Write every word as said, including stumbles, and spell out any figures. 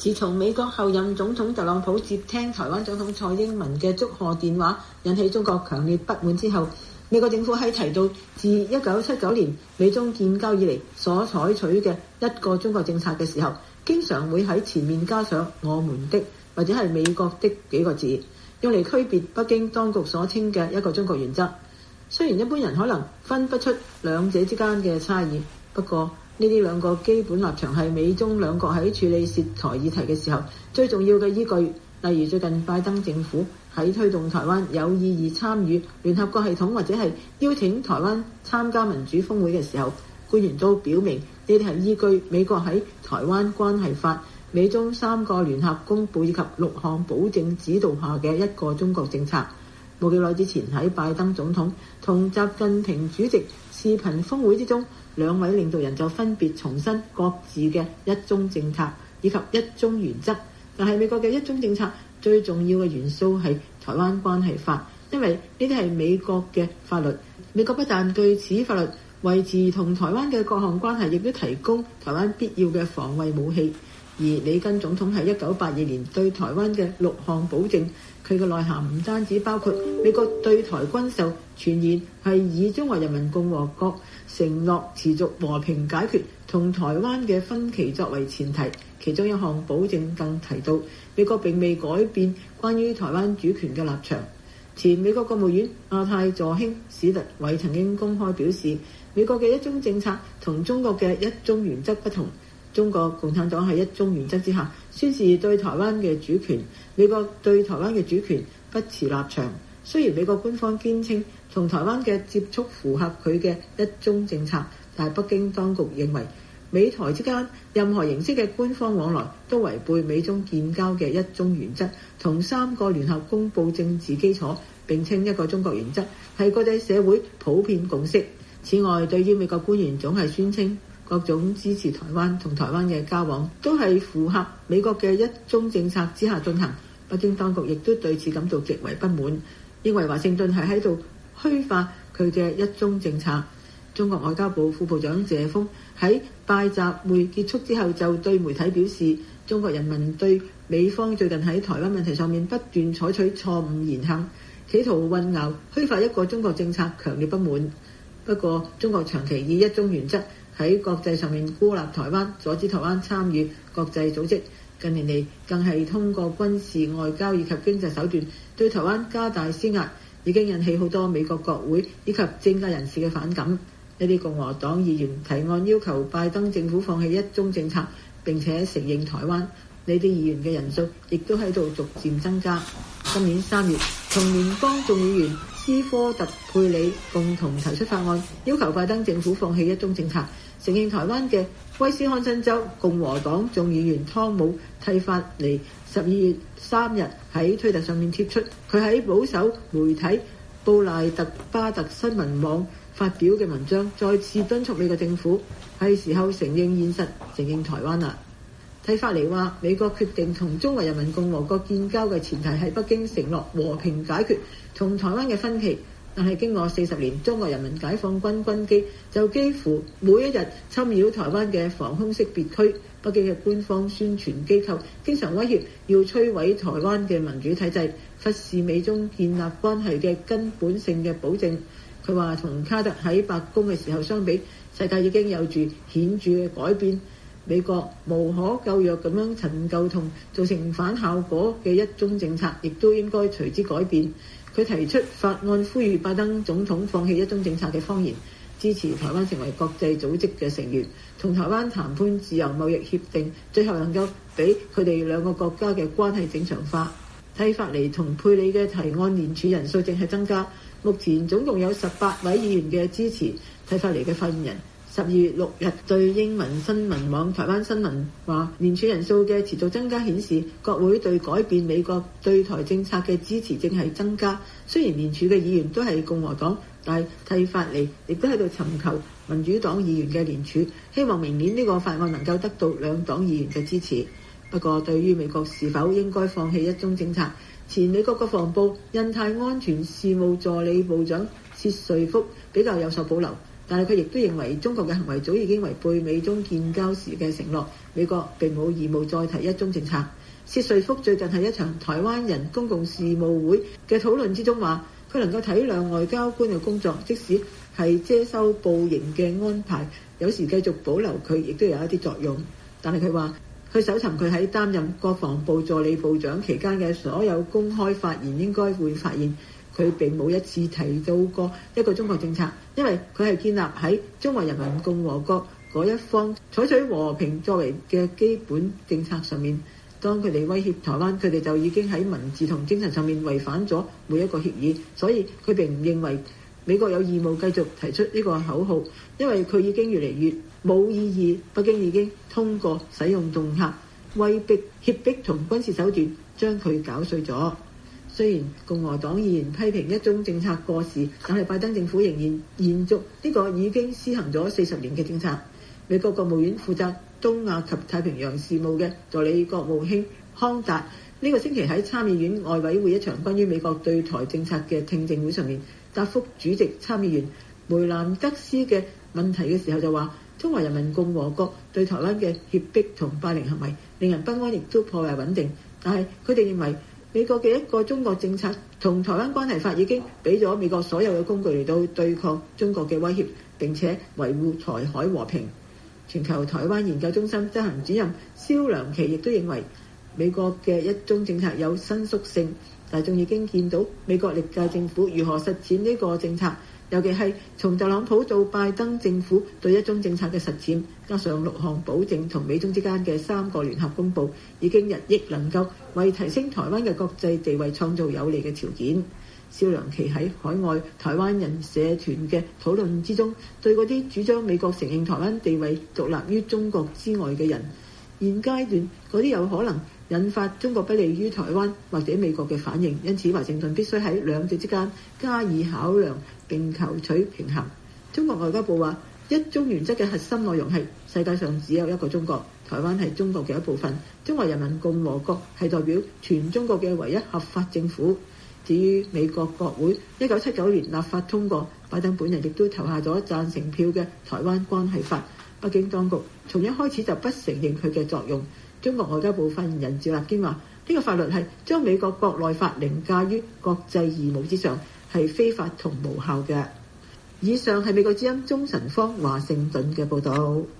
自從美國後任總統特朗普接聽台灣總統蔡英文嘅祝賀電話，引起中國強烈不滿之後，美國政府喺提到自一九七九年美中建交以嚟所採取嘅一個中國政策嘅時候，經常會喺前面加上我們的或者係美國的幾個字，用嚟區別北京當局所稱嘅一個中國原則。雖然一般人可能分不出兩者之間嘅差異，不過呢啲兩個基本立場係美中兩國喺處理涉台議題嘅時候最重要嘅依據。例如最近拜登政府喺推動台灣有意義參與聯合國系統或者係邀請台灣參加民主峰會嘅時候，官員都表明呢啲係依據美國喺台灣關係法、美中三個聯合公佈以及六項保證指導下嘅一個中國政策。冇幾耐之前喺拜登總統同習近平主席視頻峰會之中，兩位領導人就分別重申各自嘅一中政策以及一中原則。但係美國嘅一中政策最重要嘅元素係台灣關係法，因為呢啲係美國嘅法律。美國不但據此法律維持同台灣嘅各項關係，亦都提供台灣必要嘅防衛武器。而里根總統喺一九八二年對台灣嘅六項保證，佢嘅內涵唔單止包括美國對台軍售傳言係以中華人民共和國承諾持續和平解決同台灣嘅分歧作為前提，其中一項保證更提到美國並未改變關於台灣主權嘅立場。前美國國務院亞太助卿史特偉曾經公開表示，美國嘅一中政策同中國嘅一中原則不同。中國共產黨喺一中原則之下宣示對台灣嘅主權，美國對台灣嘅主權不持立場。雖然美國官方堅稱同台灣嘅接觸符合佢嘅一中政策，但係北京當局認為美台之間任何形式嘅官方往來都違背美中建交嘅一中原則同三個聯合公佈政治基礎，並稱一個中國原則係國際社會普遍共識。此外，對於美國官員總係宣稱各種支持台灣同台灣嘅交往都係符合美國嘅一中政策之下進行，北京當局亦都對此感到極為不滿，認為華盛頓係喺度虛化佢嘅一中政策。中國外交部副部長謝鋒喺拜習會結束之後就對媒體表示，中國人民對美方最近喺台灣問題上面不斷採取錯誤言行，企圖混淆虛化一個中國政策，強烈不滿。不過中國長期以一中原則喺國際上面孤立台灣，阻止台灣參與國際組織，近年嚟更係通過軍事、外交以及經濟手段對台灣加大施壓，已經引起好多美國國會以及政界人士嘅反感。一啲共和黨議員提案要求拜登政府放棄一中政策，並且承認台灣。呢啲議員嘅人數亦都喺度逐漸增加。今年三月，同聯邦眾議員斯科特佩里共同提出法案，要求拜登政府放棄一中政策，承認台灣嘅威斯康辛州共和黨眾議員湯姆蒂法尼十二月三日喺推特上面貼出佢喺保守媒體布賴特巴特新聞網發表嘅文章，再次敦促美國政府係時候承認現實，承認台灣啦。蒂法尼話，美國決定同中華人民共和國建交嘅前提係北京承諾和平解決同台灣嘅分歧，但係經過四十年，中國人民解放軍軍機就幾乎每一日侵擾台灣嘅防空識別區。北京嘅官方宣傳機構經常威脅要摧毀台灣嘅民主體制，忽視美中建立關係嘅根本性嘅保證。佢話同卡特喺白宮嘅時候相比，世界已經有住顯著嘅改變。美國無可救藥咁樣陳舊同造成反效果嘅一中政策，亦都應該隨之改變。佢提出法案，呼籲拜登總統放棄一中政策嘅謊言，支持台灣成為國際組織嘅成員，同台灣談判自由貿易協定，最後能夠俾佢哋兩個國家嘅關係正常化。蒂法尼同佩里嘅提案聯署人數正係增加，目前總共有十八位議員嘅支持。蒂法尼嘅發言人十二月六日對英文新聞網台灣新聞話，聯署人數嘅持續增加顯示，國會對改變美國對台政策嘅支持正係增加。雖然聯署嘅議員都係共和黨，但係蒂法尼亦都喺度尋求民主黨議員嘅聯署，希望明年呢個法案能夠得到兩黨議員嘅支持。不過對於美國是否應該放棄一中政策，前美國國防部印太安全事務助理部長薛瑞福比較有所保留。 但係佢亦都認為中國嘅行為早已經違背美中建交時嘅承諾，美國並冇義務再提一中政策。薛瑞福最近喺一場台灣人公共事務會嘅討論之中話，佢能夠體諒外交官嘅工作，即使係遮羞布刑嘅安排，有時繼續保留佢亦都有一啲作用。但係佢話，佢搜尋佢喺擔任國防部助理部長期間嘅所有公開發言，應該會發現佢並冇一次提到過一個中國政策，因為佢係建立喺中華人民共和國嗰一方採取和平作為嘅基本政策上面。當佢哋威脅台灣，佢哋就已經喺文字同精神上面違反咗每一個協議，所以佢並唔認為美國有義務繼續提出呢個口號，因為佢已經越嚟越冇意義。北京已經通過使用恫嚇、威逼、脅迫同軍事手段將佢搞碎咗。雖然共和黨議員批評一中政策過時，但係拜登政府仍然延續呢個已經施行咗四十年嘅政策。美國國務院負責東亞及太平洋事務嘅助理國務卿康達呢個星期喺參議院外委會一場關於美國對台政策嘅聽證會上面答覆主席參議員梅蘭德斯嘅問題嘅時候就話，中華人民共和國對台灣嘅脅迫同霸凌行為令人不安，亦都破壞穩定。但係佢哋認為美國嘅一個中國政策同台灣關係法已經俾咗美國所有嘅工具嚟到對抗中國嘅威脅，並且維護台海和平。全球台灣研究中心執行主任蕭良琪亦都認為美國嘅一中政策有伸縮性，大眾已經見到美國歷屆政府如何實踐呢個政策，尤其係從特朗普到拜登政府對一中政策嘅實踐，加上六項保證同美中之間嘅三個聯合公佈，已經日益能夠為提升台灣嘅國際地位創造有利嘅條件。蕭良琪喺海外台灣人社團嘅討論之中，對嗰啲主張美國承認台灣地位獨立於中國之外嘅人，現階段嗰啲有可能引發中國不利於台灣或者美國嘅反應，因此華盛頓必須喺兩者之間加以考量並求取平衡。中國外交部話，一中原則嘅核心內容係世界上只有一個中國，台灣係中國嘅一部分，中華人民共和國係代表全中國嘅唯一合法政府。至於美國國會一九七九年立法通過，拜登本人亦都投下咗贊成票嘅台灣關係法，北京當局從一開始就不承認佢嘅作用。中國外交部發言人趙立堅話，呢個法律係將美國國內法凌駕於國際義務之上，係非法同無效嘅。以上係美國之音鐘晨芳華盛頓嘅報導。